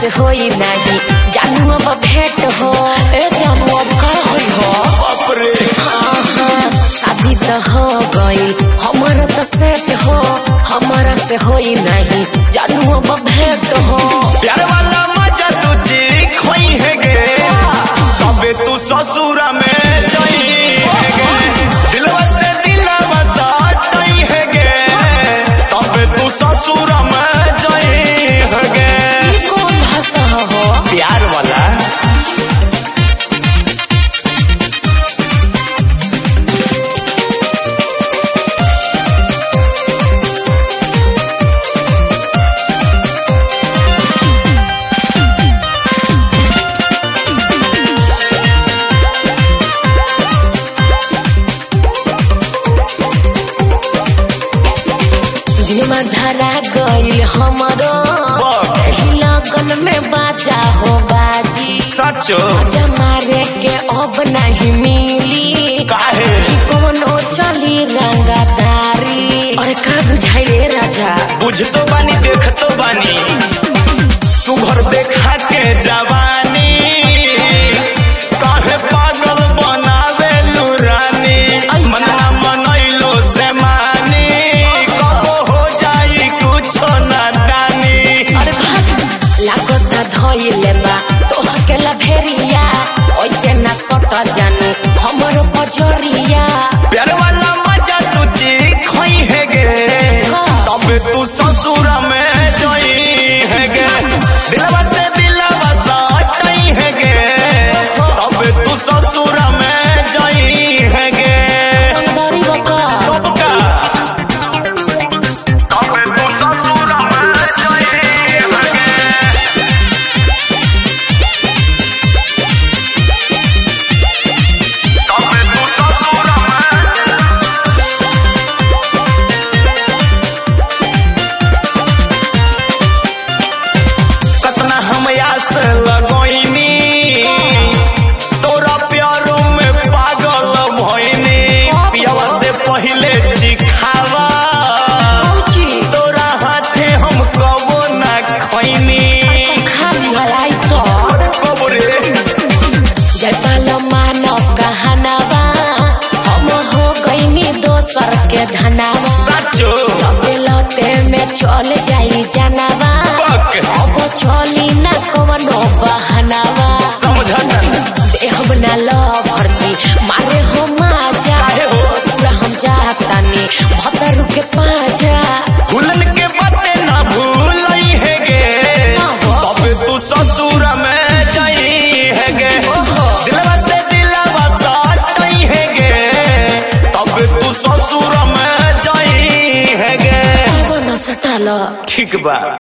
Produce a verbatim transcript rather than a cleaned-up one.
से होई नहीं जानू अब भेंट हो ए जानू अब का होई हो बाप रे हाँ हाँ शादी तो हो गई हमारा तो सेट हो हमारा से होई नहीं जानू अब भेंट हो प्यार वाला मजा तुझे खोई है गे तबे तू ससुरा में जाई है गे दिलवा से दिलवा साटई है गे तबे तू ससुरा में जाई है गे ई कौन भाषा हो प्यार वाला दिलमा धरा गइल हमरो लगन में बाजा हो बाजी सचो बाजा मारे के अब नहीं मिली काहे कोनो चली रंगदारी और का बुझाइले राजा बुझ तो बानी देख तो बानी सुघर देखा के जवानी काहे पागल बनावे लुरानी मना मनैलो से मानी कबो हो जाई कुछ ना डानी अरे भाग लागत धइले बा तो हकेला भेरिया ओइसे ना सट जानू हमरो पजरिया प्यार वाला मजा तुझे खोई है गे तबे तू ससुरा में जाई है गे दिलवा से दिलवा साटई है गे तबे तू ससुरा में जाई है गे अंदरी बका कब का तबे तू ससुरा में जाई है गे तबे तू ससुरा में कतना हम आस लगोइनी तोरा प्यारो में पागल भइनी पियावा से पहिले चिखावा तोरा हाथे हम कबो ना खइनी खाली हलाई तो अरे कब रे जटाल मानो कहनावा हम हो गईनी दोसर के धनावा सचो लते में चल जाई जनावा पक अब चली ना कवनो बहनावा समझन देहब ना लो भर्जी मारे हो माजा काहे हो? ससुरा हम जातानी भतरू के पाजा भूलन के बाते ना भूलई है गे तबे तू ससुरा में जाई है गे दिलवा से दिलवा साटई है गे तबे तू ससुरा में जाई है गे अब न सटालो ठीक बा।